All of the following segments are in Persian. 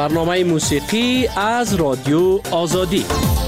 برنامه موسیقی از رادیو آزادی.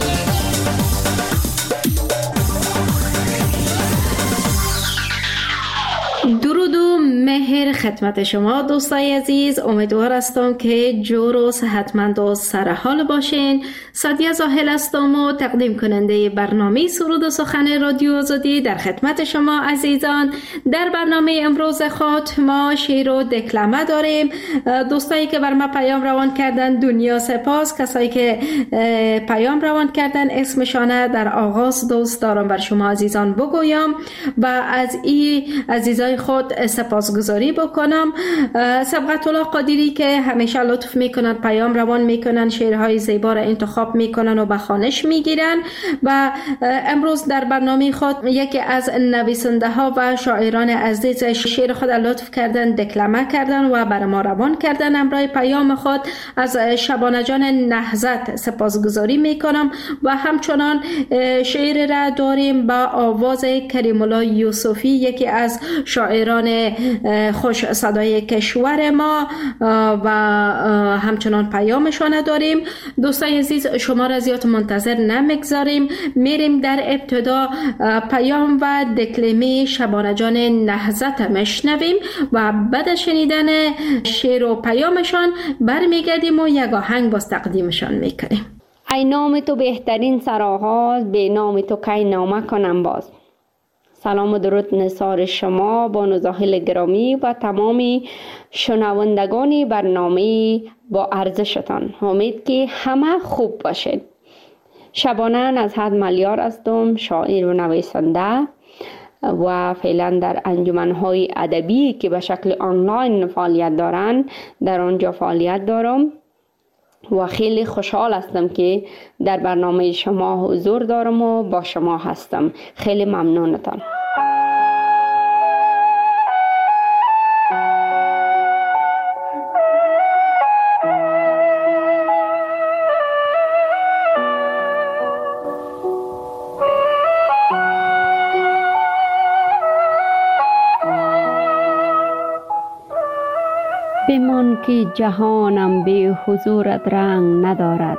درود و مهر خدمت شما دوستای عزیز. امیدوار هستم که جور و صحتمند و سرحال باشین. سادیه زاهل هستم و تقدیم کننده برنامه سرود و سخن رادیو آزادی در خدمت شما عزیزان. در برنامه امروز خود ما شعر و دکلمه داریم. دوستایی که بر ما پیام روان کردن دنیا سپاس. کسایی که پیام روان کردن اسمشانه در آغاز دوست دارم بر شما عزیزان بگویم و از این عزیزای خود سپاسگزاری بکنم. سبقت الله قادری که همیشه لطف میکنن، پیام روان میکنن، شعرهای زیبا را انتخاب میکنن و به خوانش میگیرن و امروز در برنامه خود یکی از نویسنده ها و شاعران عزیز شعر خود لطف کردن، دکلمه کردن و بر ما روان کردن. امرای پیام خود از شبانه جان نهضت سپاسگزاری میکنم و همچنان شعر را داریم با آواز کریم الله یوسفی، یکی از شاعران خوش صدای کشور ما و همچنان پیامشان داریم. دوستای عزیز شما را زیاد منتظر نمیگذاریم، میریم در ابتدا پیام و دکلمه شبانه جان نهضت مشنویم و بعد شنیدن شعر و پیامشان برمیگردیم و یک آهنگ باز تقدیمشان میکنیم. ای نام تو بهترین سرآغاز، به نام تو کی نامه کنم باز. سلام و درود نثار شما بانو زاهل گرامی و تمام شنوندگان برنامه با ارزشتان. امید که همه خوب باشید. شبانه از حد ملیار هستم، شاعر و نویسنده و فعلا در انجمن‌های ادبی که به شکل آنلاین فعالیت دارند در آنجا فعالیت دارم و خیلی خوشحال هستم که در برنامه شما حضور دارم و با شما هستم. خیلی ممنونتان. بمان که جهانم به حضورت رنگ ندارد،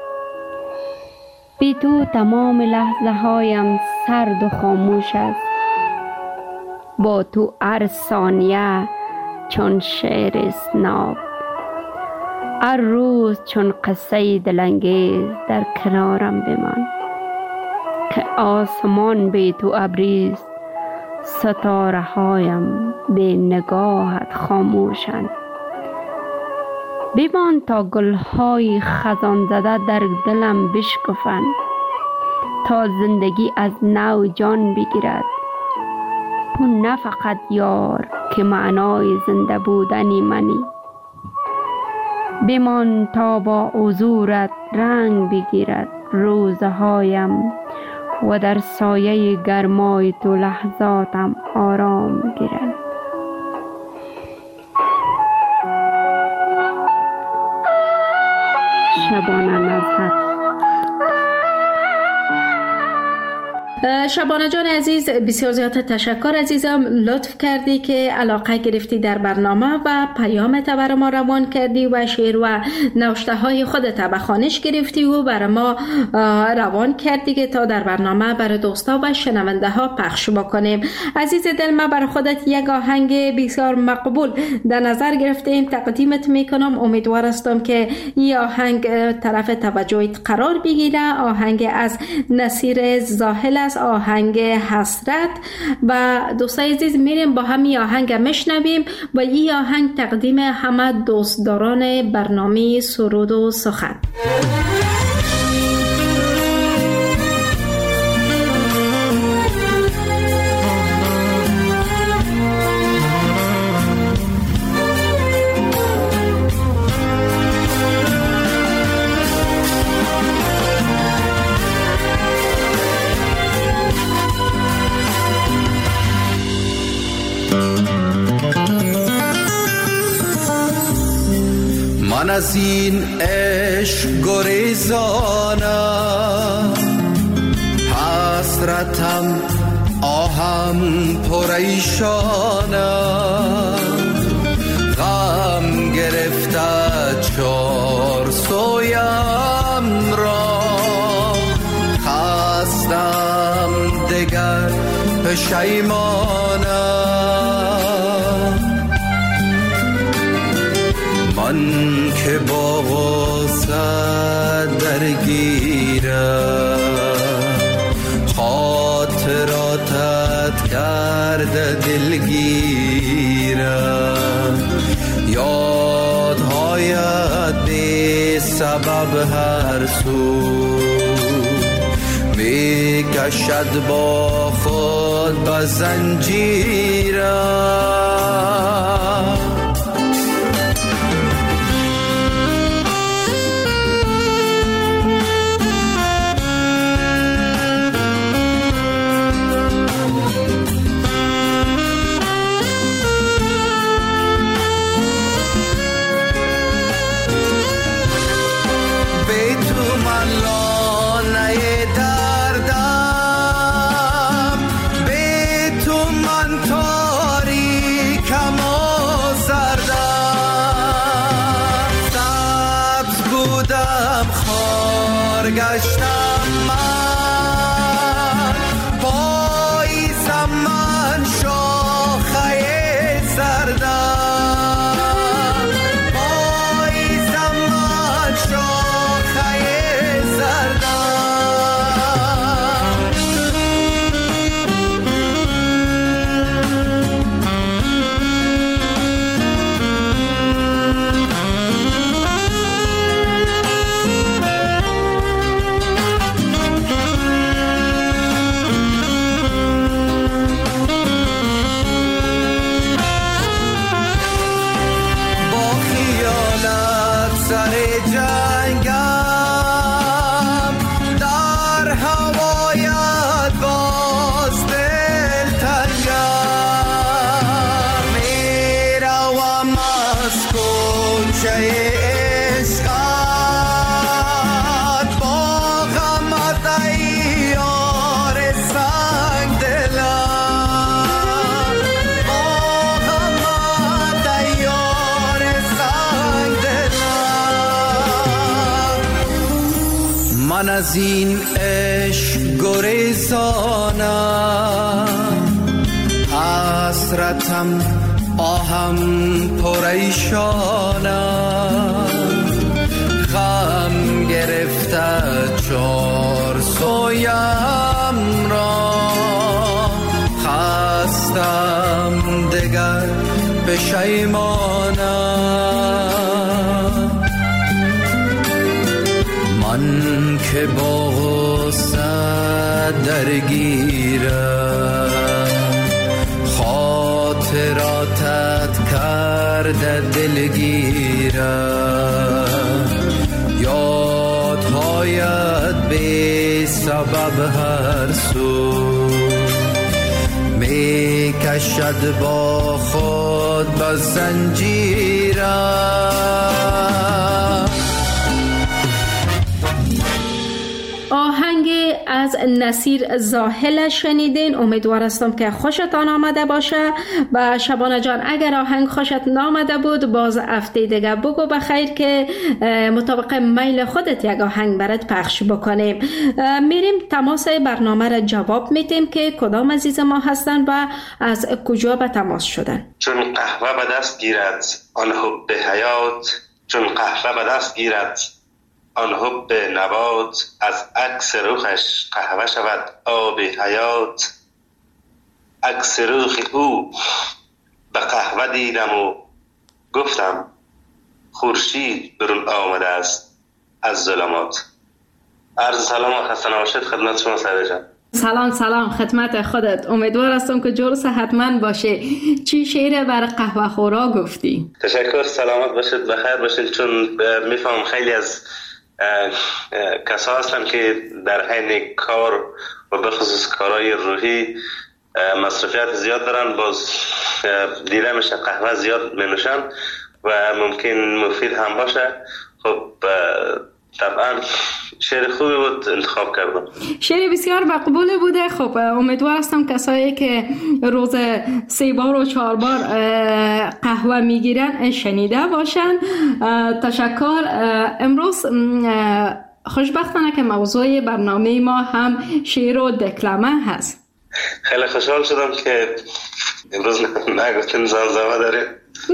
بی تو تمام لحظه هایم سرد و خاموش است. با تو هر ثانیه چون شعر اسناب، هر روز چون قصه دلانگیز در کنارم بمان. که آسمان بی تو ابریز، ستاره هایم به نگاهت خاموشند. بمان تا گلهای خزان زده در دلم بشکفند، تا زندگی از نو جان بگیرد. تو نه فقط یار که معنای زنده بودنی منی، بمان تا با حضورت رنگ بگیرد روزهایم و در سایه گرمای تو لحظاتم آرام گیرد. شبانه نزهت. شبانه جان عزیز بسیار زیاد تشکر عزیزم، لطف کردی که علاقه گرفتی در برنامه و پیامت برای ما روان کردی و شعر و نوشته های خودت به خوانش گرفتی و برای ما روان کردی که تا در برنامه برای دوستا و شنونده ها پخش بکنیم. عزیز دل، ما برای خودت یک آهنگ بسیار مقبول در نظر گرفتیم، تقدیمت میکنم. امیدوار هستم که این آهنگ طرف توجهت قرار بگیره. آهنگ از نصیر زاهل است، آهنگ حسرت. و دوستای عزیز میریم با همین آهنگ مشنویم و این آهنگ تقدیم همه دوستداران برنامه سرود و سخن. من از این عشق گریزانم، حسرتم آهم پریشانم، غم گرفته چون هایم را خواستم دگر پشیمانم. من که با غصه درگیرم خاطراتت کرده دلگیرم. یادهایت بی سبب هر سو می کشد با خود به زنجیرم. گشتم من پاییزم من شاخه زردم. پاییزم من شاخه زردم. من از این عشق گریزانم، حسرتم آهم پریشانم. غم گرفته چار سویم را، خواستم دگر پشیمانم. من که با غصه درگیرم، خاطراتت کرده دلگیرم. یادهایت بی سبب هر سو می کشد با خود به زنجیرم. آهنگ از نصیر زاهل شنیدین. امیدوار هستم که خوشتان آمده باشه. و شبانه جان اگر آهنگ خوشت نامده بود باز هفته دیگه بگو بخیر که مطابق میل خودت یک آهنگ برات پخش بکنیم. میریم تماس برنامه را جواب میتیم که کدام عزیز ما هستن و از کجا به تماس شدن. چون قهوه به دست گیرد آن حب حیات، چون قهوه به دست گیرد آن حب نبات، از عکس رخش قهوه شود آب حیات. عکس رخ او به قهوه دیدم و گفتم خورشید برون آمده است از ظلمات. عرض سلام و خسته نباشید خدمت شما سعید جان. سلام خدمت خودت. امیدوار هستم که جور صحتمند باشه. چی شعر بر قهوه خورا گفتی؟ تشکر، سلامت باشید، بخیر باشید. چون میفهم خیلی از کسا هستن که در حین کار و به خصوص کارهای روحی مصرفیت زیاد دارن، باز دیده میشه قهوه زیاد می نوشن و ممکن مفید هم باشه. خب طبعا شعر خوبی بود انتخاب کردم. شعر بسیار مقبول بوده. خب امیدوار هستم کسایی که روز 3 بار و 4 بار قهوه میگیرن شنیده باشن. تشکر. امروز خوشبختانه که موضوع برنامه ما هم شعر و دکلمه هست. خیلی خوشحال شدم که امروز نگفتین زمزمه داره.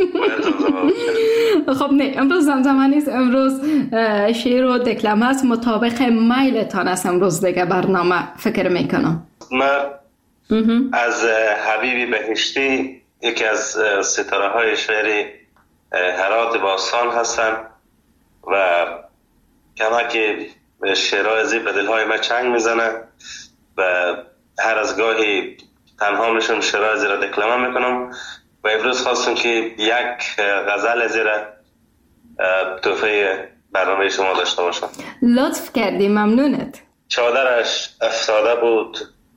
خب نه، امروز زمزمه نیست، امروز شعر و دکلمه است. مطابق میلتان است امروز دیگه برنامه فکر میکنم. من از حبیبی بهشتی، یکی از ستاره های شعر هرات باستان هستم و کمک شعرهای زیب به دلهای ما چنگ میزنه و هر از گاهی تنها میشم شعرهای زیرا دکلمه میکنم و امروز خواستم که یک غزل زیرا تحفه برنامه شما داشته باشم. لطف کردی، ممنونت. چادرش افتاده بود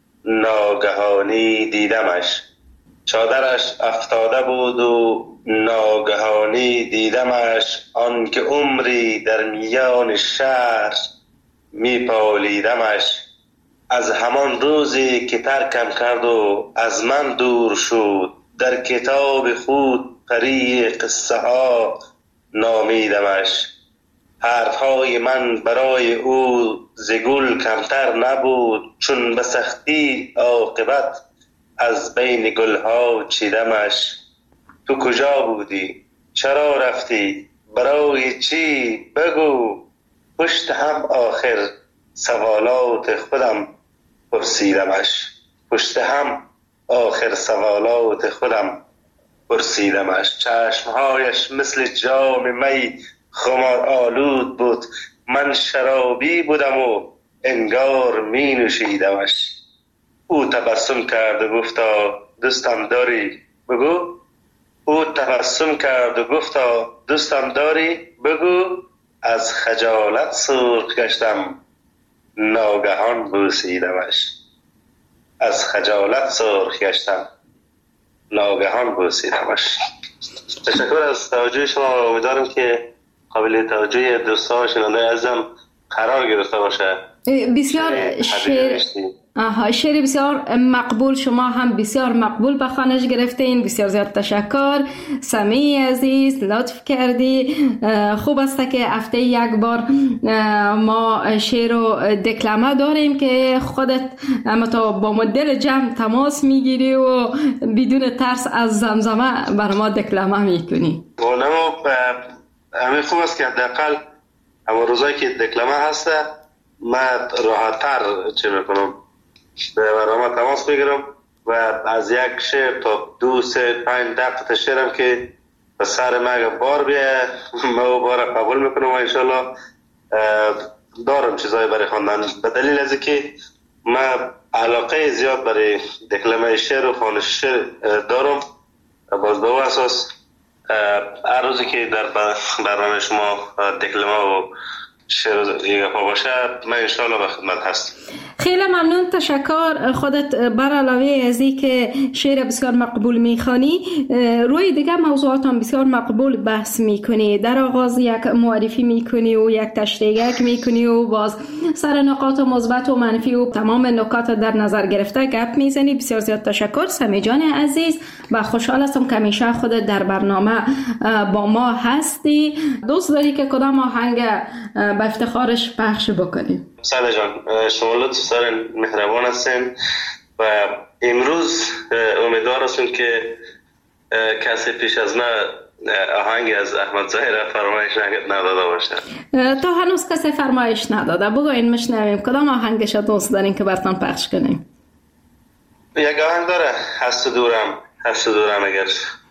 ناگهانی دیدمش، چادرش افتاده بود و ناگهانی دیدمش، آن که عمری در میان شهر میپالیدمش. از همان روزی که ترکم کرد و از من دور شد، در کتاب خود پری قصه ها نامیدمش. حرفهای من برای او ز گل کمتر نبود، چون به سختی عاقبت از بین گلها چیدمش. تو کجا بودی؟ چرا رفتی؟ برای چی؟ بگو. پشت هم آخر سوالات خودم پرسیدمش، پشت هم آخر سوالات خودم پرسیدمش. چشمهایش مثل جام می خمار آلود بود، من شرابی بودم و انگار می نوشیدمش. او تبسم کرد و گفتا دوستم داری؟ بگو. او تبسم کرد و گفتا دوستم داری؟ بگو. از خجالت سرخ گشتم ناگهان بوسیدمش، از خجالت سرخ گشتم ناگهان بوسیدمش. تشکر از توجه شما و امیدوارم که قابل توجه دوستان شنونده عزیزم قرار گرفته باشه. بسیار شعر بسیار مقبول، شما هم بسیار مقبول به خوانش گرفتین. بسیار زیاد تشکر. سمی عزیز لطف کردی. خوب است که هفته یک بار ما شعر و دکلمه داریم که خودت تا با مدل جمع تماس میگیری و بدون ترس از زمزمه بر ما دکلمه میکنی. همین خوب است که حداقل اما روزایی که دکلمه هسته من راحت‌تر چه میکنم به برنامه تماس میگیرم و از یک شعر تا 2 3 5 دقیقه شعرم که به سر من بار بیه ما بار قبول میکنم و انشالله دارم چیزایی برای خواندن، به دلیل از که من علاقه زیاد برای دکلمه شعر و خوانش شعر دارم. باز به اساس هر روزی که در برنامه شما دکلمه و شعر یه گپا باشه من انشالله به خدمت هستم. خیلی ممنون. تشکر. خودت بر علاوه از این که شعر بسیار مقبول میخوانی روی دیگه موضوعات هم بسیار مقبول بحث میکنی. در آغاز یک معرفی میکنی و یک تشریح میکنی و باز سر نقاط مثبت و منفی و تمام نکات در نظر گرفته گپ میزنی. بسیار زیاد تشکر سمی جان عزیز و خوشحال هستم که همیشه خودت در برنامه با ما هستی. دوست داری که کدام آهنگ به افتخارش پخش بکنیم؟ سعید جان شما لطف سر مهربان هستین و امروز امیدوار هستم که کسی پیش از من آهنگ از احمد ظاهر فرمایش نداده باشه. تا هنوز کسی فرمایش نداده. بگوین مشنویم کدام آهنگش دوست دارین که براتون پخش کنیم؟ یک آهنگ داره هست و دورم، هست و دورم اگر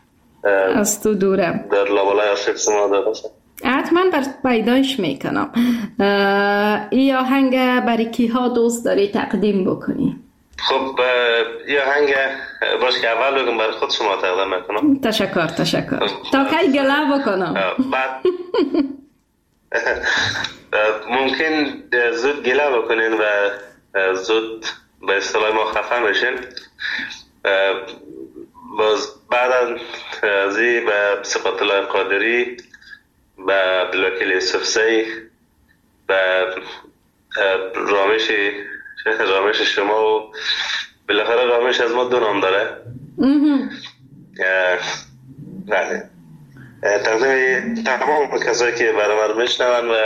از تو دورم در لابلای عاشق شما داده باشه حتما پیدایش میکنم. این آهنگ برای کی ها دوست داری تقدیم بکنی؟ خب این آهنگ باش که اول بگم برای خود شما تقدیم میکنم. تشکر تا کی گله بکنم. بعد ممکن زود گله بکنین و زود به اصطلاح ما خفه میشین. باز بعد از این به صفت الله قادری، به عبدالوکیل یوسفزی، به رامش شما و بالاخره رامش از ما 2 نام داره. بله، تقدیم تمام کسایی که برنامه رو میشنون و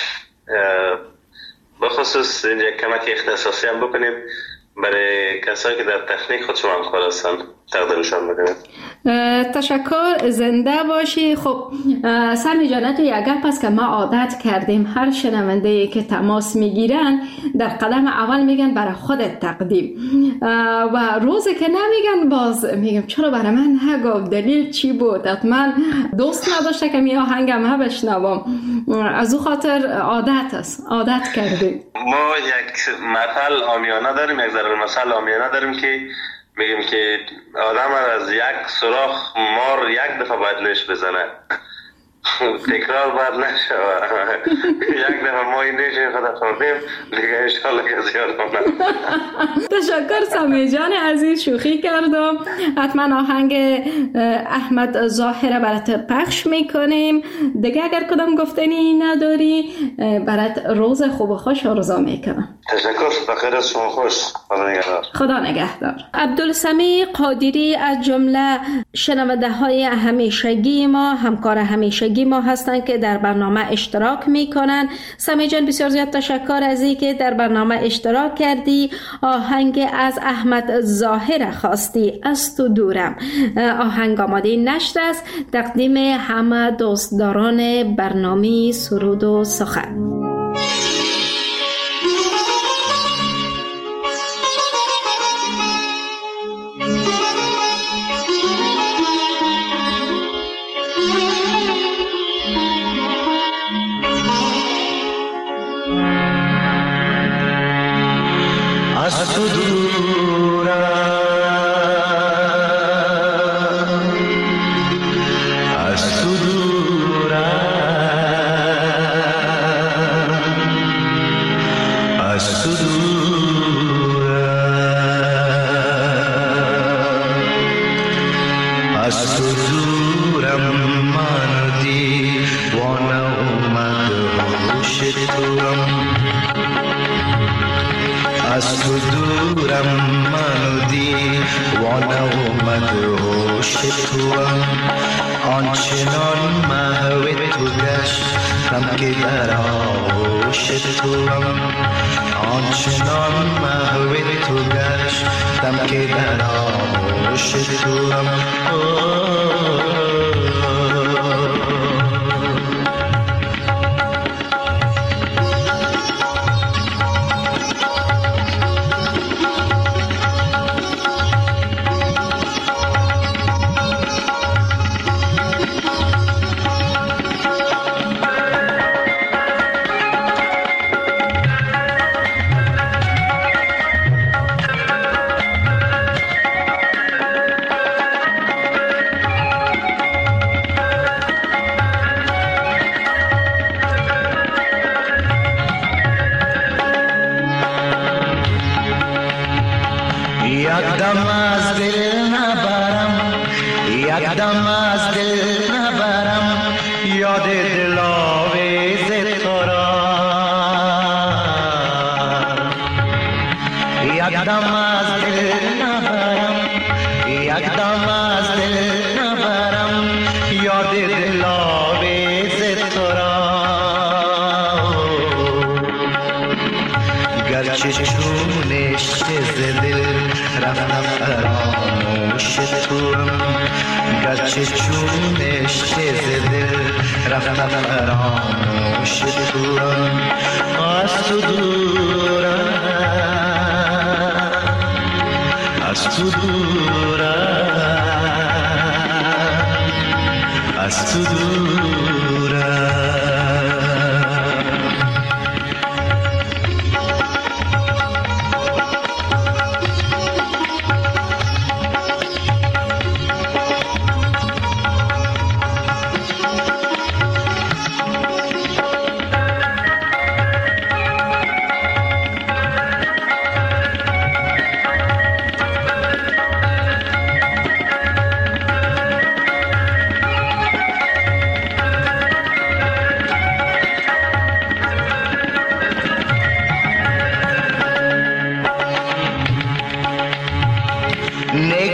بخصوص اینجا کمک اختصاصی هم بکنیم برای کسایی که در تکنیک خود شما همکار هستن تقدیمشان بکنیم. تشکر، زنده باشی. خب سمی جان، تو یک گپ است که ما عادت کردیم هر شنونده که تماس میگیرن در قدم اول میگن برای خودت تقدیم و روزی که نمیگن باز میگم چرا برای من نگفت، دلیل چی بود؟ حتما دوست نداشته که می آهنگم ها بشنوم. از او خاطر عادت است، عادت کردیم. ما یک مثل عامیانه داریم، یک ضرب مثل عامیانه داریم که میگیم که آدم از یک سوراخ مار یک دفعه باید نیش بزنه، تکرار باید نشوه. یک دفعه ما این نیش خدا خوردیم دیگه انشالله که زیاد کنم. تشکر سمی جان عزیز، شوخی کردم. حتما آهنگ احمد ظاهره برات پخش میکنیم. دیگه اگر کدام گفتنی نداری برات روز خوب و خوش آرزو میکنم. تشکر، بخیر از شما، خوش. خدا نگهدار. خدا نگهدار. عبدالسمیع قادری از جمله شنونده های همیشگی ما، همکار همیشگی ما هستند که در برنامه اشتراک میکنن. سمی جان بسیار زیاد تشکر از این که در برنامه اشتراک کردی. آهنگ از احمد ظاهره خواستی، از تو دورم. آهنگ آماده نشر است. تقدیم همه دوستداران برنامه سرود و سخن. از تو دورم، از تو دورم، از تو دورم، از تو دورم. من دیوانه اومد هوش توام، از تو دورم. من دیوانه اومد هوش توام. آنچنان محو تو گشتم که در آغوش توام. آنچنان محو تو گشتم که در آغوش توام. یکدم از دل نبرم، یکدم از دل نبرم یاد دلاویز تو را. یکدم از دل نبرم، یکدم از دل نبرم یاد دلاویز تو را. گرچه چونش ز دل رفتم فراموش توام، گرچه چونش ز دل رفتم فراموش توام. از تو دورم، از تو دورم، از تو دورم.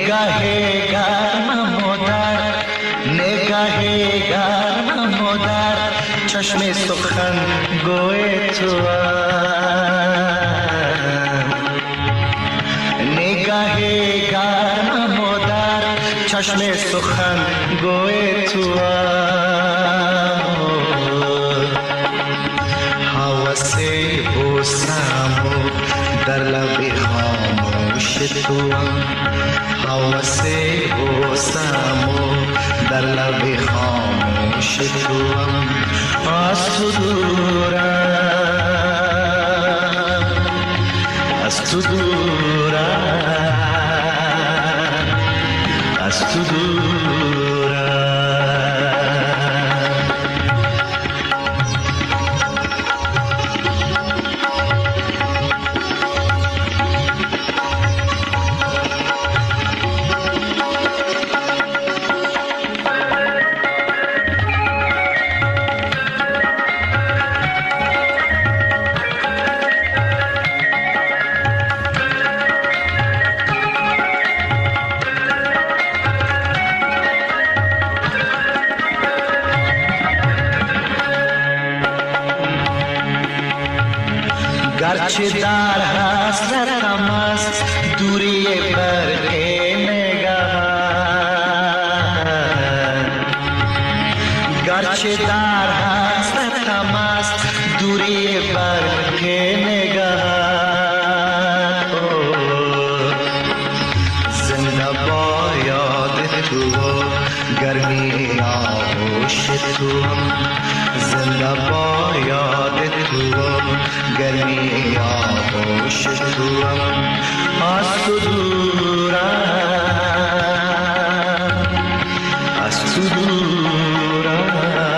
نگاه گرمم و در نگاه گرمم و در چشم سخن گوی تو نگاه گرمم و در چشم سخن گوی تو حوث بوسم و در لب خاموش تو حوث بوسم و در لب خاموش تو از تو دورم از تو دورم از تو دورم گرچه در حسرتم است دوری برق نگهت گرچه در حسرتم است دوری برق نگهت زنده با یاد تو گرمی آغوش تو زنده با یاد تو گرمی آغوش تو از تو دورم از تو دورم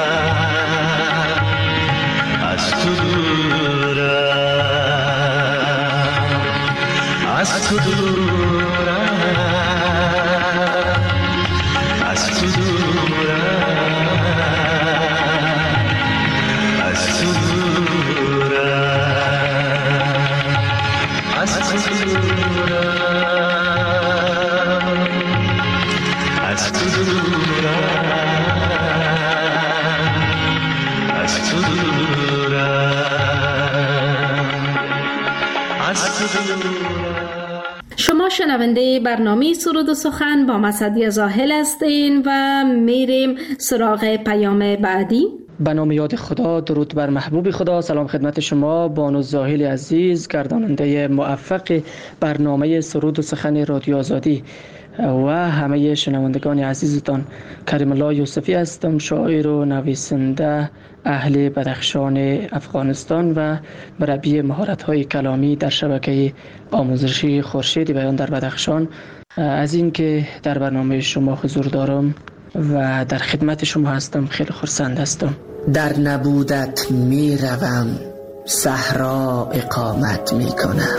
از تو دورم از تو دورم از تو دورم از تو دورم از تو دورم از تو دورم از تو دورم از تو دورم. شما شنونده برنامه سرود و سخن با مسعدی زاهل هستین و میریم سراغ پیام بعدی. به نام یاد خدا، درود بر محبوب خدا. سلام خدمت شما بانو زاهل عزیز، گرداننده موفق برنامه سرود و سخن رادیو آزادی و همه شنوندگان عزیزتان. کریم الله یوسفی هستم، شاعر و نویسنده اهل بدخشان افغانستان و مربی مهارت‌های کلامی در شبکه آموزشی خورشید بیان در بدخشان. از این که در برنامه شما حضور دارم و در خدمت شما هستم خیلی خرسند هستم. در نبودت می روم صحرا اقامت می کنم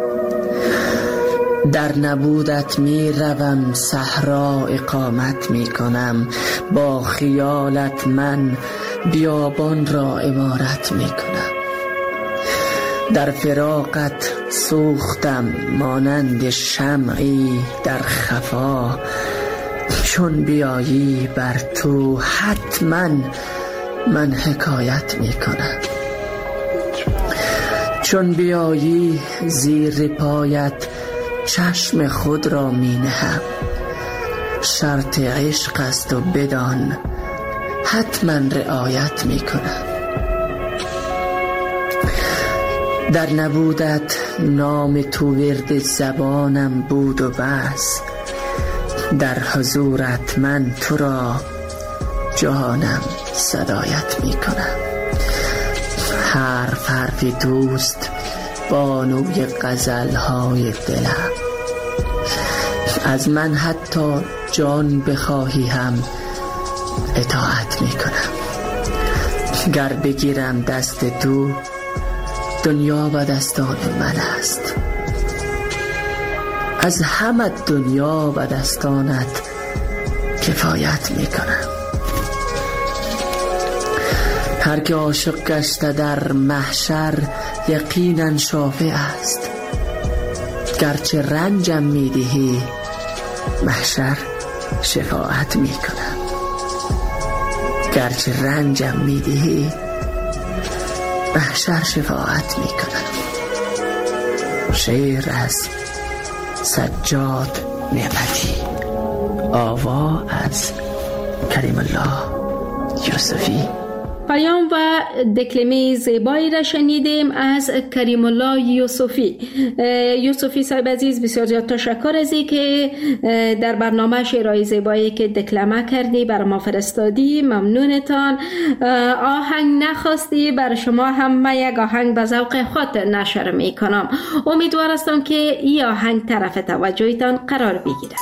در نبودت می روم صحرا اقامت می کنم با خیالت من بیابان را عمارت می کنم در فراقت سوختم مانند شمعی در خفا چون بیایی بر تو حتما من حکایت می کنم چون بیایی زیر پایت چشم خود را می نهم شرط عشق است و بدان حتما رعایت می کنم در نبودت نام تو ورد زبانم بود و بس در حضورت من تو را جهانم صدایت می کنم حرف حرفی دوست بانوی غزلهای دلم از من حتی جان بخواهی هم اطاعت می کنم گر بگیرم دست تو دنیا و دستان من است از همه دنیا و دستانت کفایت می کنم هر که عاشق گشته در محشر یقینا شافع است گرچه رنجم می دهی محشر شفاعت می کنم. گرچه رنجم می دهی محشر شفاعت می کنم. شعر از سجاد نعمتی، آوا از کریم الله یوسفی. پیام و دکلمه زیبایی را شنیدیم از کریم الله یوسفی. یوسفی صاحب عزیز، بسیار زیاد تشکر از این که در برنامه شعرهای زیبایی که دکلمه کردی بر ما فرستادی. ممنونتان. آهنگ نخواستی، بر شما هم یک آهنگ به ذوق خود نشر می کنم. امیدوار هستم که این آهنگ طرف توجهتان قرار بگیرد.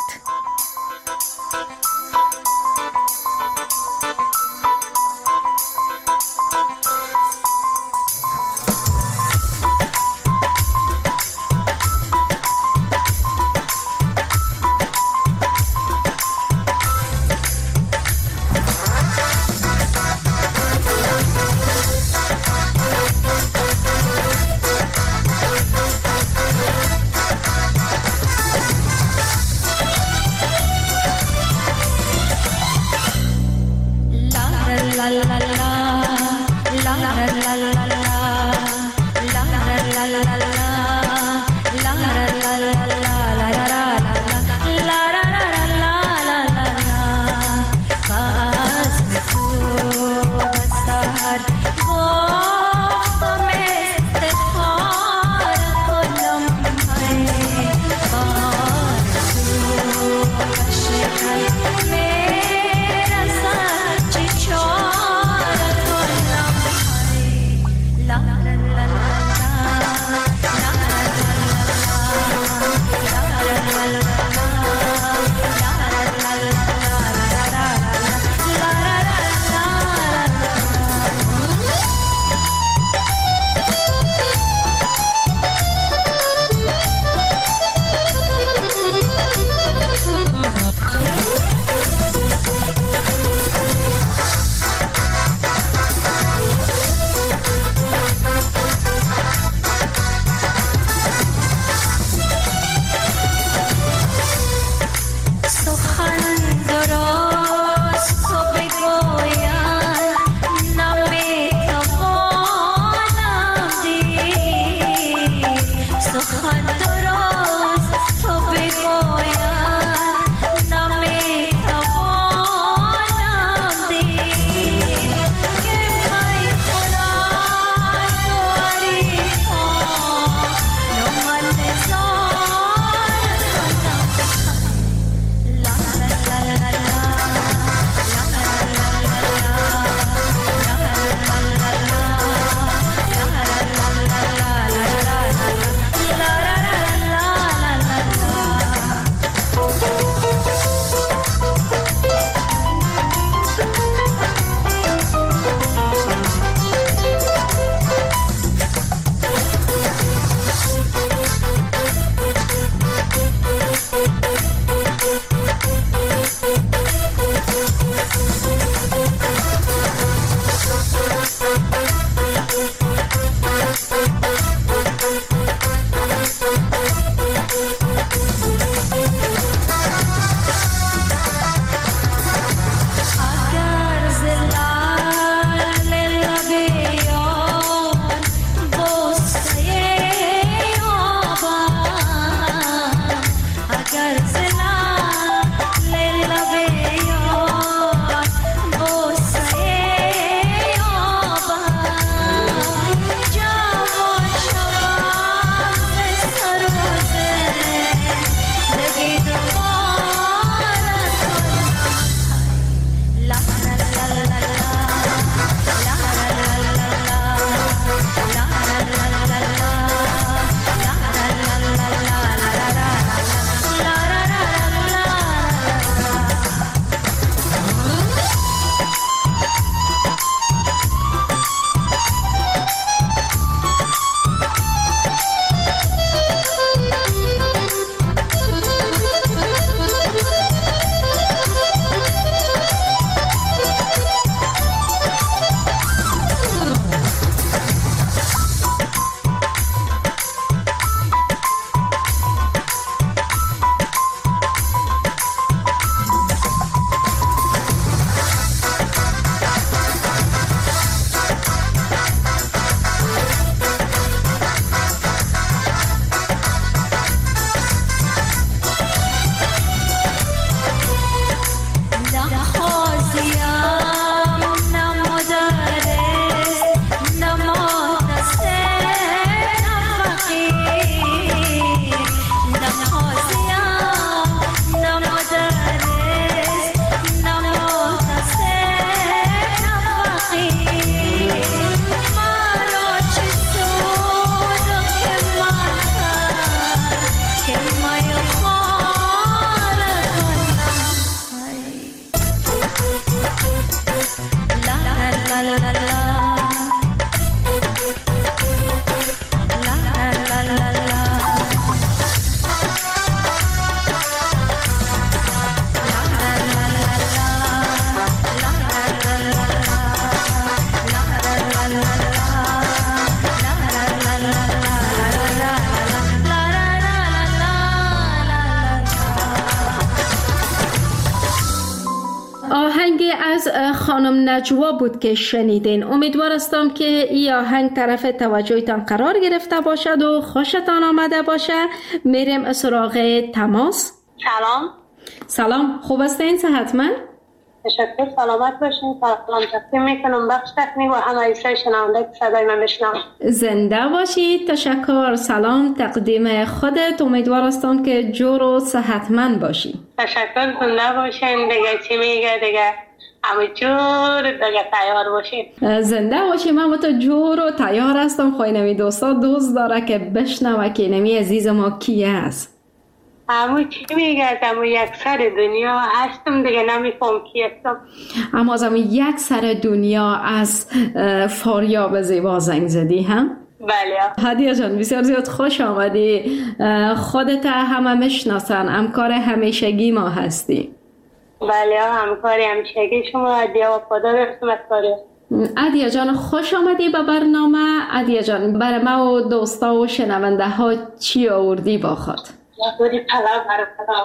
از خانم نجوا بود که شنیدین. امیدوار هستم که این آهنگ طرف توجهتان قرار گرفته باشد و خوشتان آمده باشه. میریم سراغ تماس. سلام، خوب هستین؟ صحتمند؟ تشکر، سلامت باشین. سلام تقدیم میکنم بخش تکنیک و همه ایسای شنونده که صدای من بشنوند. زنده باشید. تشکر. سلام تقدیم خودت. امیدوار هستم که جور و صحتمند باشی. تشکر، زنده باشین. دیگه چی میگه دیگه همه جور دیگه تیار باشین. زنده باشیم. من تو جور و تیار هستم. خواهی نمی دوستا دوست داره که بشنوه که نمی عزیز ما کی است. همون چی میگه از همون یک سر دنیا هستم دیگه نمیفهم کی هستم. اما از همون یک سر دنیا از فاریاب زیبا زنگ زدی هم؟ بله. هدیه جان بسیار زیاد خوش آمدی. خودت همه میشناسن، همکار همیشگی ما هستی. بله همکار همیشگی شما. هدیه وفادار هستم از فاریاب. هدیه جان خوش آمدی به برنامه. هدیه جان برای ما و دوستا و شنونده ها چی آوردی با خود؟ یادوری پلاو برای پلاو.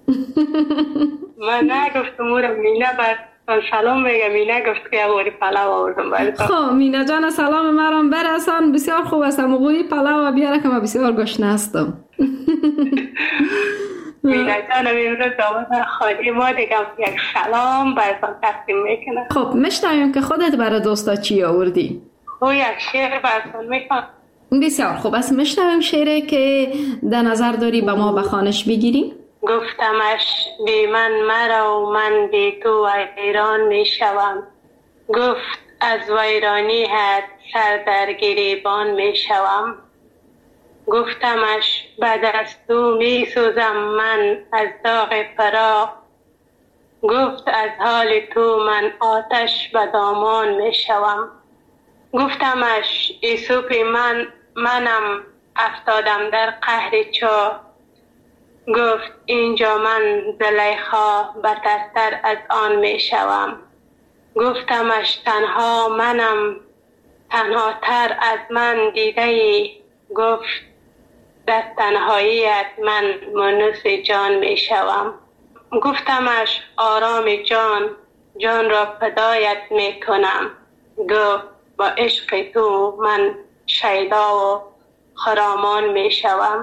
من نگفتم اون مینه بر سلام بگم، مینه گفت که یادوری پلاو آوردم برای تو. خب مینه جان سلام مرام برسان. بسیار خوب است. موقعی پلاو بیاره که من بسیار گشنه هستم. مینه جان امروز داماد خالی ما دیگه یک سلام براتون تقدیم میکنم. خب میشنویم که خودت برای دوستا چی آوردی؟ او یک شعر براتون میکنم. بسیار خوب است. میشنویم شعری که در نظر داری به ما بخوانش بگیریم. گفتمش بی من مرا و من بی تو ویران میشوم. گفت از ویرانیت سر در گریبان میشوم. گفتمش بعد از تو میسوزم من از داغ فراق. گفت از حال تو من آتش به دامان میشوم. گفتمش ایسوپی منم افتادم در قهر چاه. گفت اینجا من زلیخا بترتر از آن میشوم. گفتمش تنها منم تنها تر از من دیده ای. گفت در تنهاییت من منوس جان میشوم. گفتمش آرام جان را فدایت میکنم. گفت با عشق تو من شیدا و خرامان میشوم.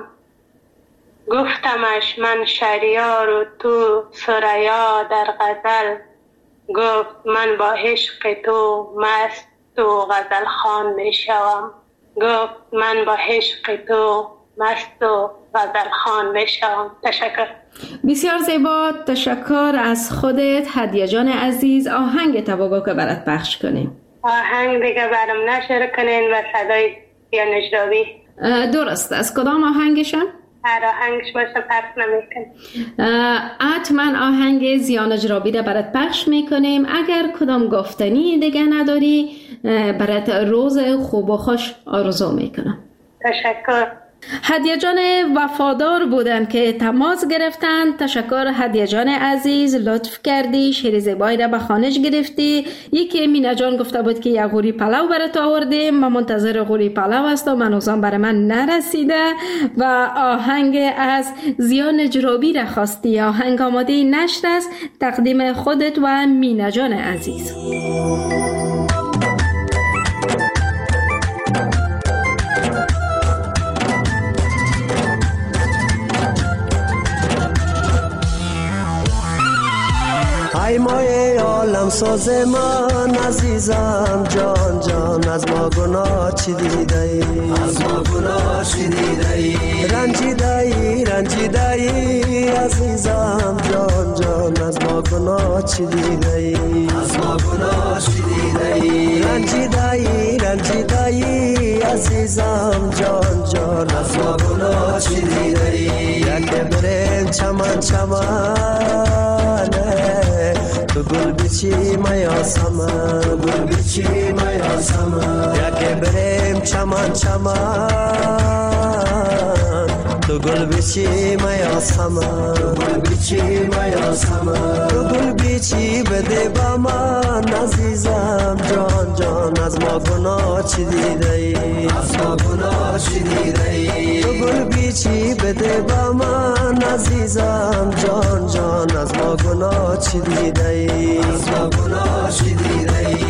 گفتمش من شهریار و تو ثریا در غزل. گفت من با عشق تو مست و غزل خوان میشوم. گفت من با عشق تو مست و غزل خوان میشوم. تشکر. بسیار زیبا. تشکر از خودت هدیه جان عزیز. آهنگ تباگو که برات پخش کنیم. آهنگ دیگه برام نشر کنین و صدای یا نجرابی. درست. از کدام آهنگشان؟ هر آهنگش باشه پخش نمیکنیم. حتما آهنگ زیان اجرابی را برات پخش میکنیم. اگر کدام گفتنی دیگه نداری برات روز خوب و خوش آرزو میکنم. تشکر. هدیه جان وفادار بودن که تماس گرفتن. تشکر هدیه جان عزیز، لطف کردی شعر زیبایی را به خوانش گرفتی. یکی مینه جان گفته بود که یک غوری پلاو برات آوردیم. من منتظر غوری پلاو هستم، هنوزم برای من نرسیده. و آهنگ از زیان اجرابی را خواستی. آهنگ آماده نشر است. تقدیم خودت و مینه جان عزیز. ای مایه عالم ساز من عزیزم جان جان از ما گناه چی دیده ای؟ از ما گناه چی دیده ای؟ رنجیده ای عزیزم جان جان از ما گناه چی دیده ای؟ از ما گناه چی دیده ای؟ رنجیده ای عزیزم جان جان از ما گناه چی دیده ای؟ یک برین چمن تو گل بیچی میاسم یکی بریم چمن تو گل بیچی میاسم تو گل بیچی بده با من عزیزم جان جان از ما گناه چی دیده ای؟ تو گل بیچی بده با من عزیزم جان جان از ما ما گناه چی دیده ای؟ از ما گناه چی دیده ای؟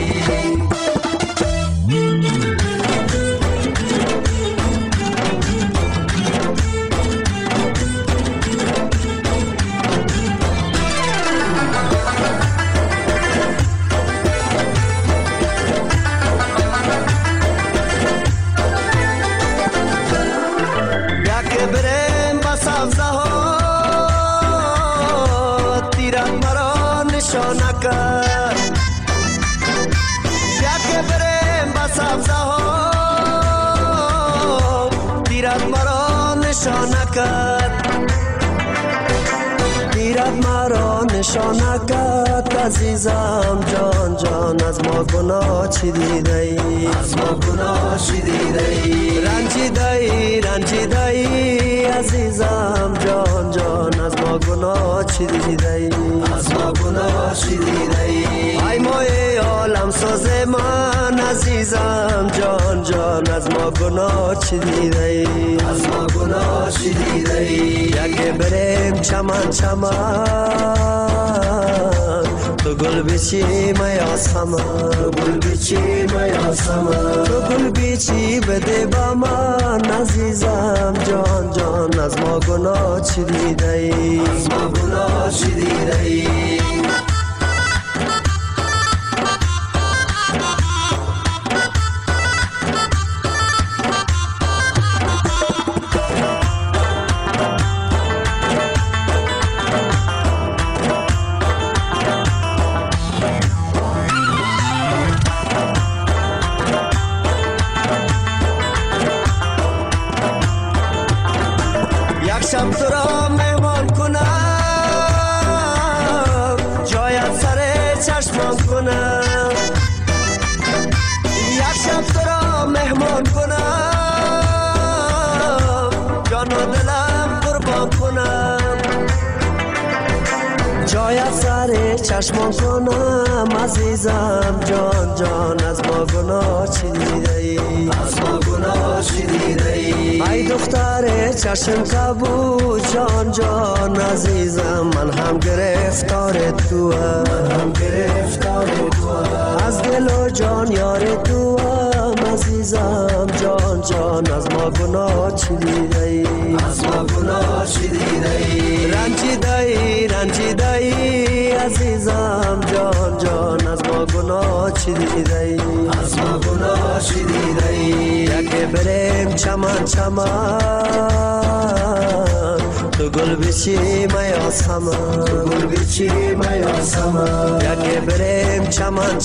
نشانکت عزیزم جان جان از ما گناه چی دیده ای؟ از ما گناه چی دیده ای؟ رنجیده ای عزیزم جان جان از ما گناه چی دیده ای؟ از ما گناه چی دیده ای؟ ای مای عالم ساز من عزیزم جان جان از ما گناه چی دیده ای؟ از ما گناه چی دیده ای؟ یکی بریم چمن تو گل بیچی میاسم تو گل بیچی میاسم تو گل بیچی بده با من عزیزم جان جان از ما گناه چی دیده ای؟ از ما گناه چی دیده ای؟ شب تو را مهمان کنم جایت سر چشمان کنم یک شب تو را مهمان کنم جان و دلم قربان کنم جایت سر چشمان کنم عزیزم جان جان از ما گناه چی دیده ای؟ از ما گناه چی دیده ای؟ ای دختر چشم کبود جان جان عزیزم من هم گرفتار تو از دل و جان یار تو عزیزم جان جان از ما گناه چی دیده ای؟ از ما گناه چی دیده ای؟ رنجیده ای عزیزم جان جان از ما گناه چی دیده ای؟ از ما گناه چی دیده ای؟ یکی بریم چمن تو گل بیچی میاسم تو گل بیچی میاسم یکی بریم چمن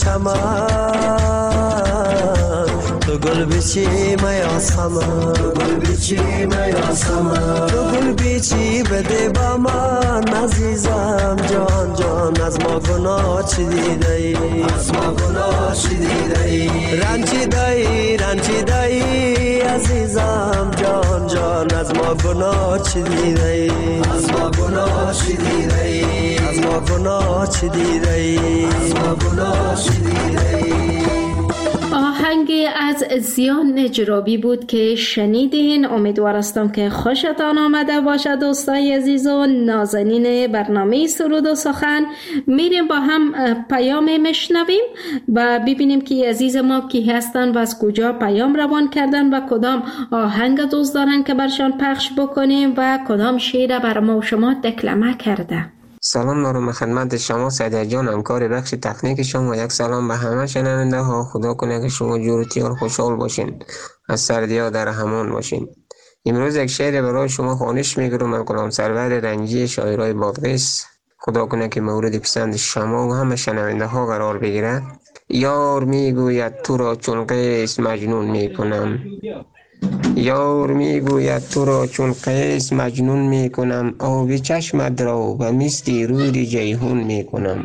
تو گل بیچی میاسم تو گل بیچی میاسم تو گل بیچی بده با من عزیزم جان جان از ما گناه چی دیده ای؟ از ما گناه چی دیده ای؟ رنجیده ای عزیزم جان جان از ما گناه چی دیده ای؟ از ما گناه چی دیده ای؟ از ما گناه چی دیده ای؟ از ما گناه چی دیده ای؟ آهنگ از زیان نجرابی بود که شنیدین. امیدوار هستم که خوشتان آمده باشد دوستای عزیز و نازنین برنامه سرود و سخن. میریم با هم پیام میشنویم و ببینیم که عزیز ما کی هستن و از کجا پیام روان کردن و کدام آهنگ دوست دارن که برشان پخش بکنیم و کدام شعر بر ما و شما دکلمه کرده. سلام دارم خدمت شما سعید جان، همکار بخش تکنیک شما و یک سلام به همه شنونده ها. خدا کنه که شما جورتی و خوشحال باشین، از سردی ها در امان باشین. امروز یک شعر برای شما خوانش میگیرم از غلام سرور رنجی شاعرای بادغیس. خدا کنه که مورد پسند شما و همه شنونده ها قرار بگیره. یار میگوید تو را چون قیس مجنون میکنم، یار میگوید تو را چون قیس مجنون میکنم، آبی چشمت را و مثل رود جیحون میکنم.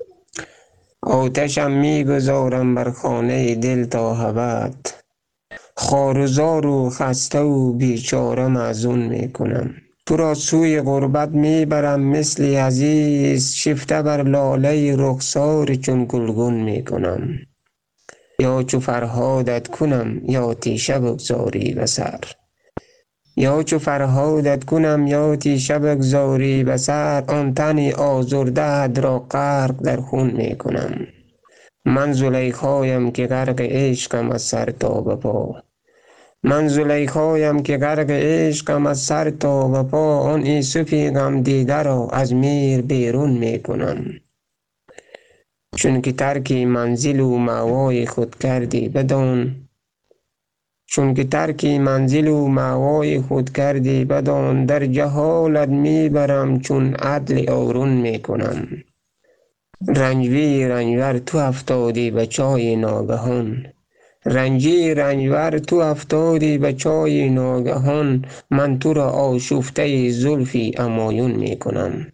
آتشم میگذارم بر خانه دل تا ابد، خوار و زار و خسته و بیچاره معزون میکنم. تو را سوی غربت میبرم مثل عزیز، شفته بر لاله رخسار چون گلگون میکنم. یا چو فرهادت کنم یا تیشه بگذاری به سر، یا چو فرهادت کنم یاتی شب گذاری به سر، آن تن آزرده را غرق در خون می کنم. من زلیخایم که غرق عشقم از سر تا به پا، من زلیخایم که غرق عشقم از سر تا به پا، آن یوسفی غم دیده را از میر بیرون می کنم. چون که ترک منزل و مأوای خود کردی بدان، چون که ترک منزل و مأوای خود کردی بدان، در جهالت میبرم چون عدل آرون میکنم. رنجوی رنجور تو افتادی به چای ناگهان، رنجی رنجور تو افتادی به چای ناگهان، من تو را آشفته زلفی همایون میکنم.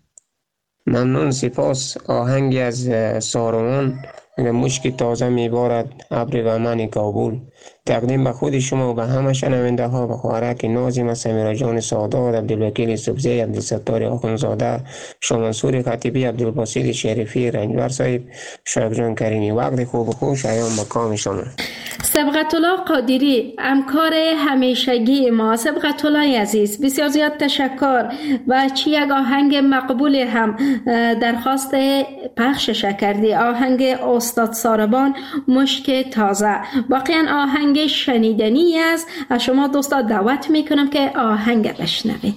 ممنون، سپاس. آهنگی از ساروان، مشک تازه میبارد ابر بهمن کابل، تقدیم به خود شما و به همه شنونده ها و خوارک نازم سمیرا جان سادات، عبدالوکیل سبزی، عبدالستار آخونزاده، شامنصور خطیبی، عبدالباسط شریفی، رنجور صاحب، شایب جان کریمی. وقت خوب و خوش ایام به کام شما. سبقت الله قادری، همکار همیشگی ما. سبقت الله عزیز، بسیار زیاد تشکر و چی یک آهنگ مقبول هم درخواست پخشش کردی، آهنگ استاد ساربان مشک تازه. واقعا آهنگ شنیدنی است. از شما دوستا دعوت میکنم که آهنگ بشنوید.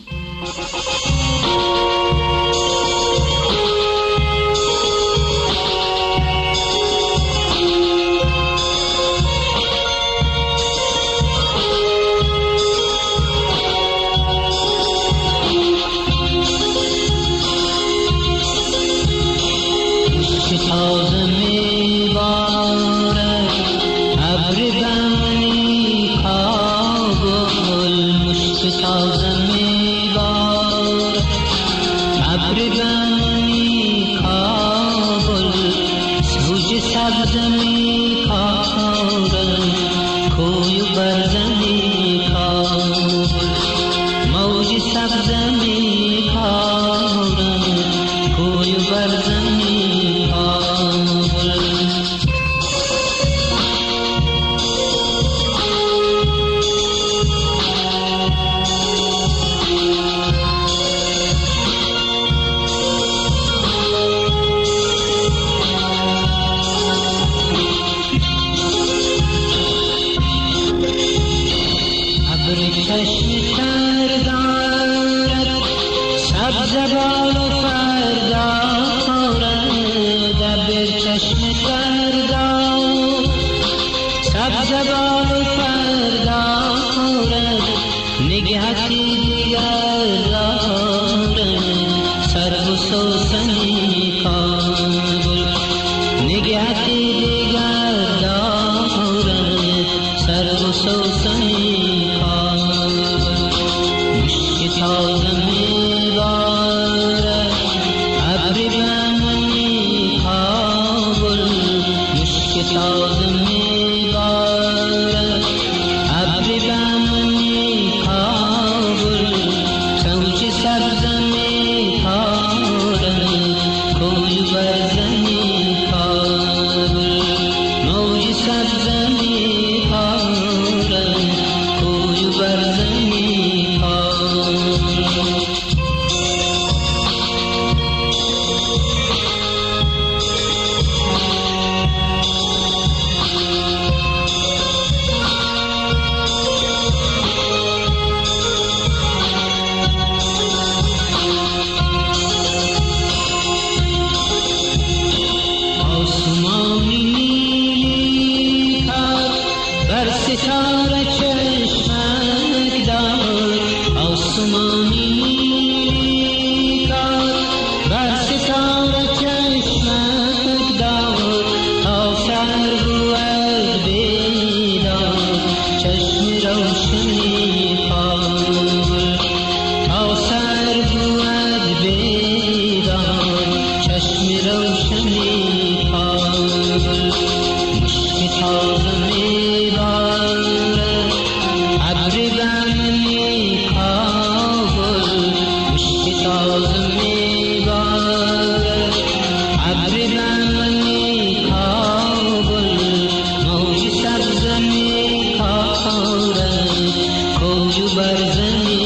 برزنی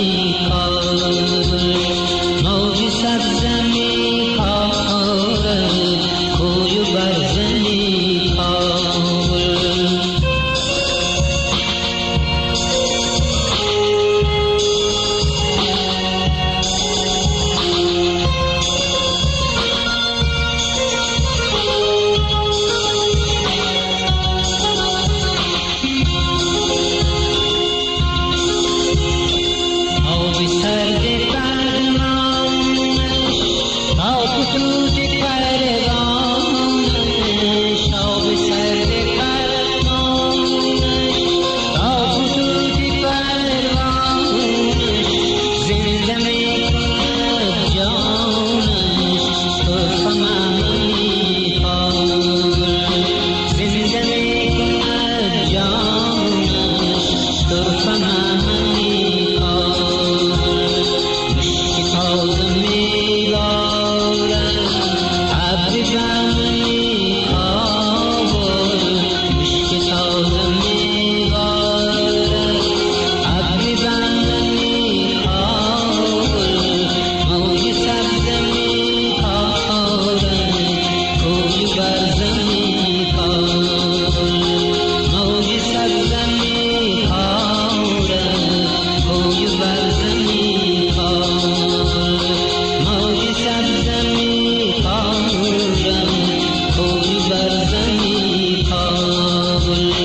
تازه میبارد ابر بهمنی آورد مشک تازه میبارد ابر بهمنی آورد موج سبزه میکارد کوی برزه میکارد موج سبزه میکارد کوی برزه میکارد موج سبزه میکارد کوی برزه میکارد.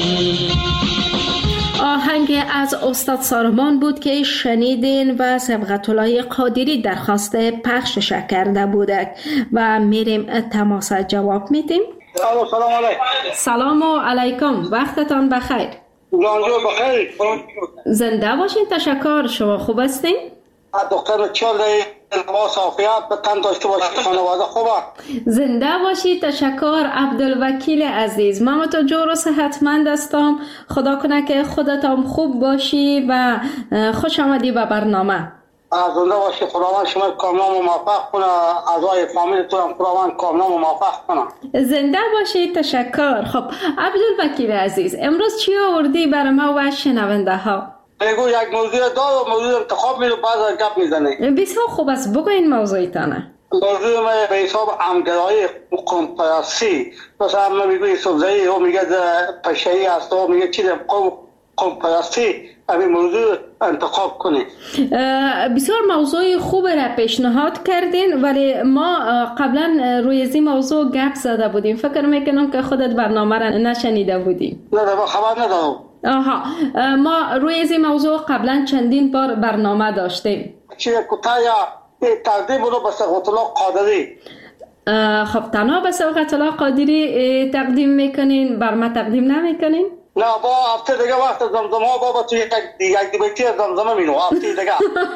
آهنگ از استاد سارمان بود که شنیدین و صبغت‌الله قادری درخواست پخشش کرده بودک و میریم تماس جواب میدیم. سلام علیکم. سلام علیکم، وقتتان بخیر. جانجو بخیر. زنده باشین. تشکر. شما خوب هستین؟ دکتر چاله لباس عافیت به تن داشته باشید. خانواده خوبه؟ زنده باشید. تشکر عبدالوکیل عزیز. من تو جور و صحتمند هستم. خدا کنه که خودتان خوب باشی و خوش آمدی به برنامه. زنده باشید. خداوند شما کاملا موفق کنه. اعضای فامیلتون هم خداوند کاملا موفق کنه. زنده باشید. تشکر. خب عبدالوکیل عزیز، امروز چی آوردی برای ما و شنونده ها؟ بگو یک موضوع دار و موضوع انتخاب میرو بعد گپ میزنی. بسیار خوب است، بگو این موضوعتانه. موضوع ما به حساب همگرایی قوم‌پرستی. مثلا ما میگه یوسفزایی او میگه پشه‌ای است او میگه چیز قوم‌پرستی. همین موضوع انتخاب کنی. بسیار موضوع خوب را پیشنهاد کردین، ولی ما قبلا روی این موضوع گپ زده بودیم. فکر میکنم که خودت برنامه را نشنیده بودی. نه خبر ندارم. آها، ما روی این موضوع قبلا چندین بار برنامه داشتیم. چیه کوتاه یا تقدیم رو به صبغت‌الله قادری؟ خب تنها به صبغت‌الله قادری تقدیم میکنین، بر ما تقدیم نمیکنین؟ نه با هفته دیگه وقت زمزمه بابا تو یک بیتی زمزمه مینو هفته دیگه.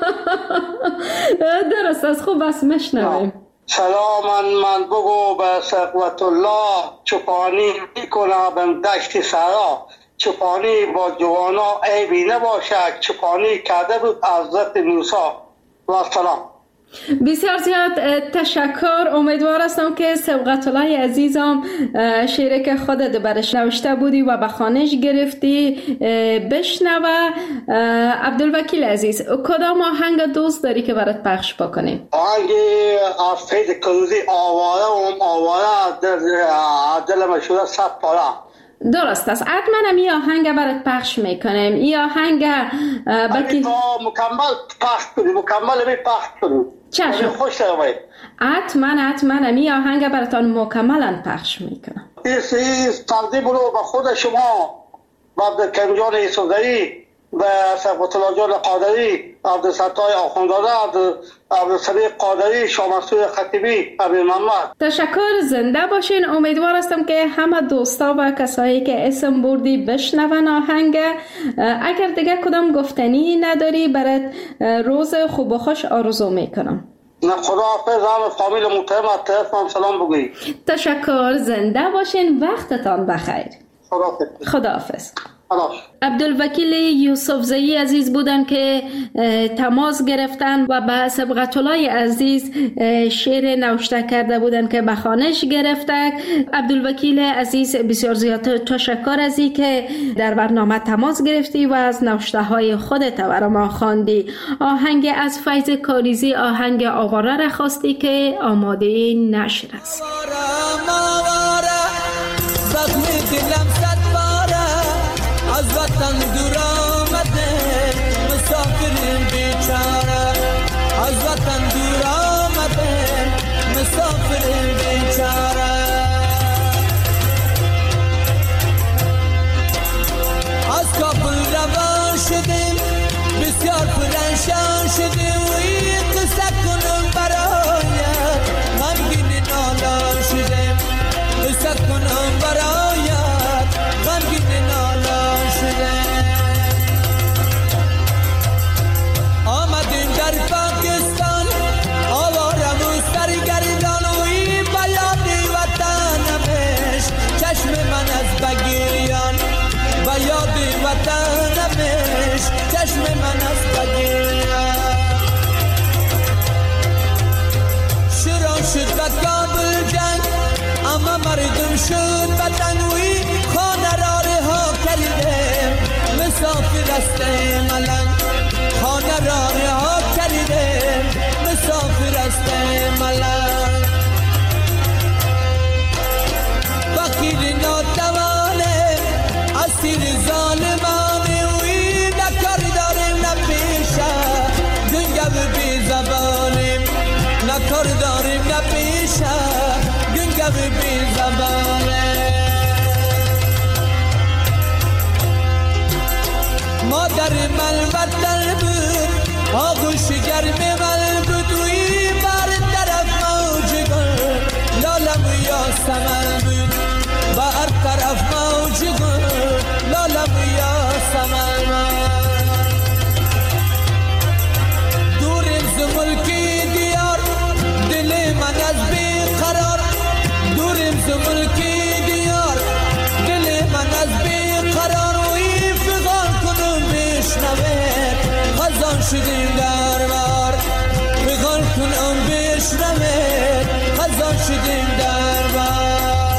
درست است، خوب است، مشنویم. سلام من بگو به صبغت‌الله چوپانی میکنه بم دشت سرا چوپانی با جوانا عیبی نباشد چوپانی کرده بود حضرت موسی و سلام. بسیار زیاد تشکر. امیدوار هستم که صبغت‌الله عزیزم شعری که خودت برش نوشته بودی و به خوانش گرفتی بشنوه. عبدالوکیل عزیز، کدام آهنگ دوست داری که برات پخش بکنیم؟ آهنگ از فیض کروزی آواره دل مشهور صد پاره. درست است، حتما این آهنگ برات پخش میکنیم. این آهنگ بلکه مکمل پخش کنیم. چشم. خوش دارم. حتما این آهنگ براتان مکملا پخش میکنم. این تقدیم رو به خود شما و عبدالکریم جان یوسفزایی و صبغت‌الله جان قادری، عبدالستار آخوندزاده، عبدالصدیق قادری، شاه مسعود خطیبی، ابی محمد. تشکر. زنده باشین. امیدوار هستم که همه دوستا و کسایی که اسم بردی بشنون آهنگ. اگر دیگه کدام گفتنی نداری برات روز خوب و خوش آرزو میکنم. نه خداحافظ. همه فامیل محترم از طرفم سلام بگویی. تشکر. زنده باشین. وقتتان بخیر. خداحافظ. عبدالوکیل یوسفزایی عزیز بودن که تماس گرفتن و به صبغت‌الله عزیز شعر نوشته کرده بودن که به خوانش گرفته. عبدالوکیل عزیز بسیار زیاد تشکر از این که در برنامه تماس گرفتی و از نوشته های خودت برای ما خواندی. آهنگ از فیض کاریزی، آهنگ آواره را خواستی که آماده نشر است. از وطن دور آمده مسافر بیچاره از وطن دور آمده مسافر بیچاره از کابل روان شدیم بسیار پرنشان شدیم و این قصه کنم برایت غمگین نالان شدیم قصه کنم برایت غمگین نالان شدیم تموم شد بدنوی خانه را رها کردیم مسافر است ملنگ خانه را رها کردیم مسافر است ملنگ فقیر ناتوانه اسیر ظالمانه وی نکار داریم نپیشه گنگو بی زبانیم نکار داریم نپیشه گنگو بی زبانه مادر من وطن بود آغوش گرم من بود وی بر طرف موج گل لالم یا سمن بود بر طرف موج گل لالم یا سمن دوریم ز ملکی دیار دل من از بیقرار دوریم ز ملکی دیار دل من از بیقرار وی فغان کنم بشنوه خزان شدیم در بار فغان کنم بشنوه خزان شدیم در بار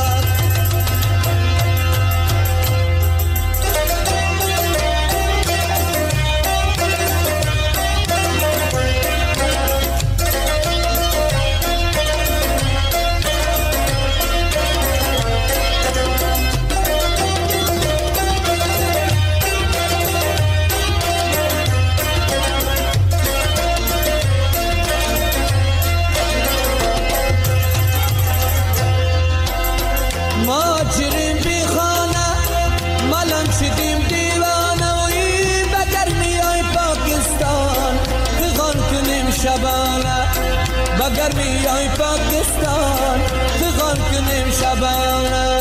بگر میای پاکستان فغان کنیم شبانه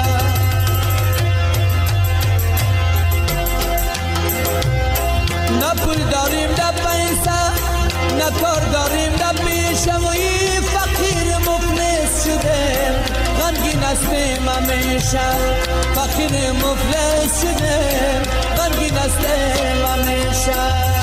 نه پول داریم نه پیسه نه کار داریم نه پیشه وی فقیر مفلس شدیم غمگین هستیم همیشه فقیر مفلس شدیم غمگین هستیم همیشه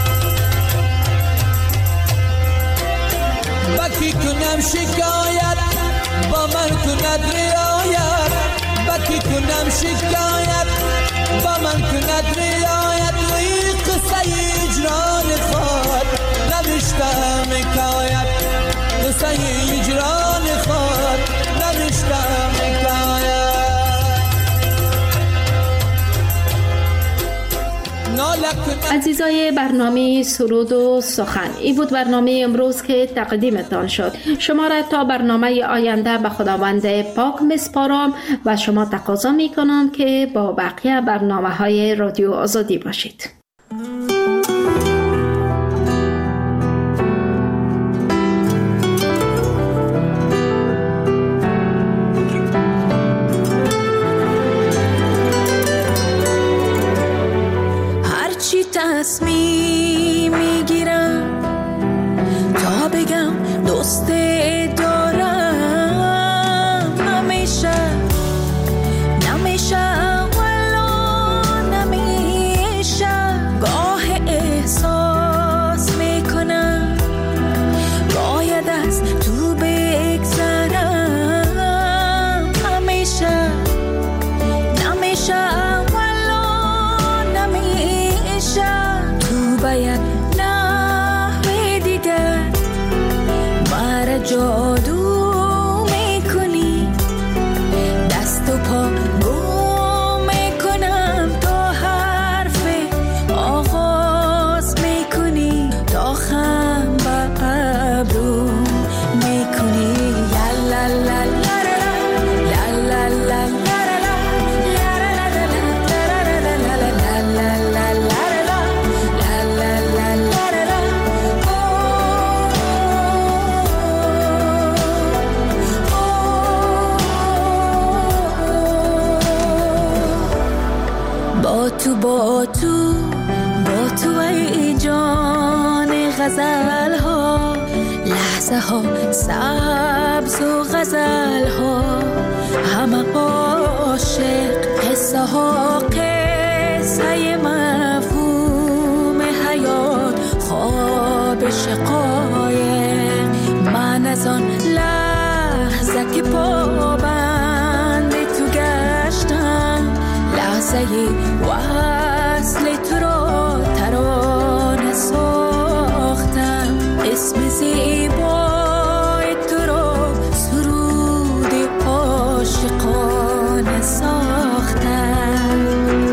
بکی کنم شکایت با من کند رعایت بکی کنم شکایت با من کند رعایت وی قصه اجران خود نوشتم حکایت قصه اجران خود نوشتم حکایت عزیزای برنامه سرود و سخن، این بود برنامه امروز که تقدیمتان شد. شما را تا برنامه آینده به خداوند پاک میسپارم و شما تقاضا میکنم که با بقیه برنامه های رادیو آزادی باشید. تصمیم میگیرم تا بگم دوست دارم نمیشه والا نمیشه گاه احساس میکنم باید از تو بگذرم نمیشه باید نحوه دیگر مرا جادو میکنی دست و پا گم میکنم تا حرف آغاز میکنی تا خم به ابرو میکنی لا لا لا لا لا با تو ای جان غزل ها لحظه ها سبز و غزل ها همه عاشق قصه ها قصه مفهوم حیات خواب شقایق من از آن لحظه که پا وصل تو را ترانه ساختم، اسم زیبای تو را سرود عاشقانه ساختم.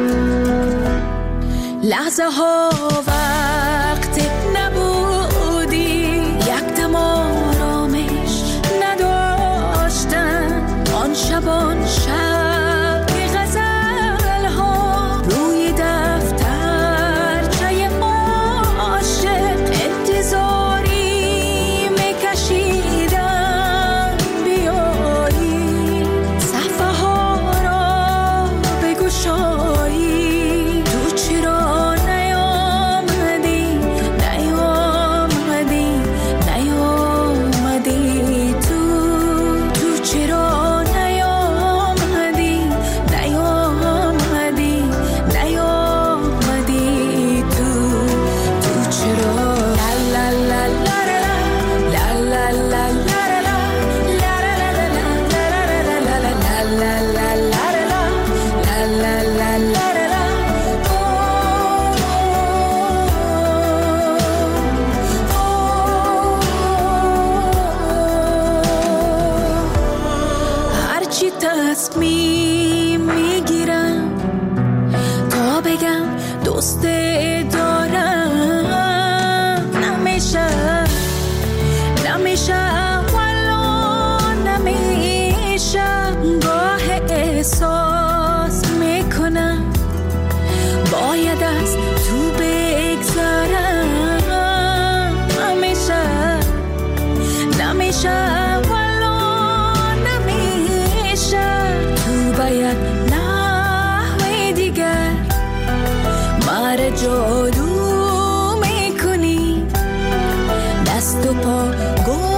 لحظه ها وقت نبودی، یک دم آرامش نداشتم. آن شبان شب غزل ها روی دفترچه عاشق انتظاری میکشیدم بیایی، صفحه ها را بگشایی. تو چرا نیامدی تو چرا نیامدی تو چرا لا لا لا لا لا لا لا هرچی تصمیم میگیرم تا بگم دوست دارم، نمیشه والا نمیشه. گاه احساس میکنم باید از تو بگذارم، نمیشه والا نمیشه. تو باید نحوی دیگر مر جادو میکنی، دست و پا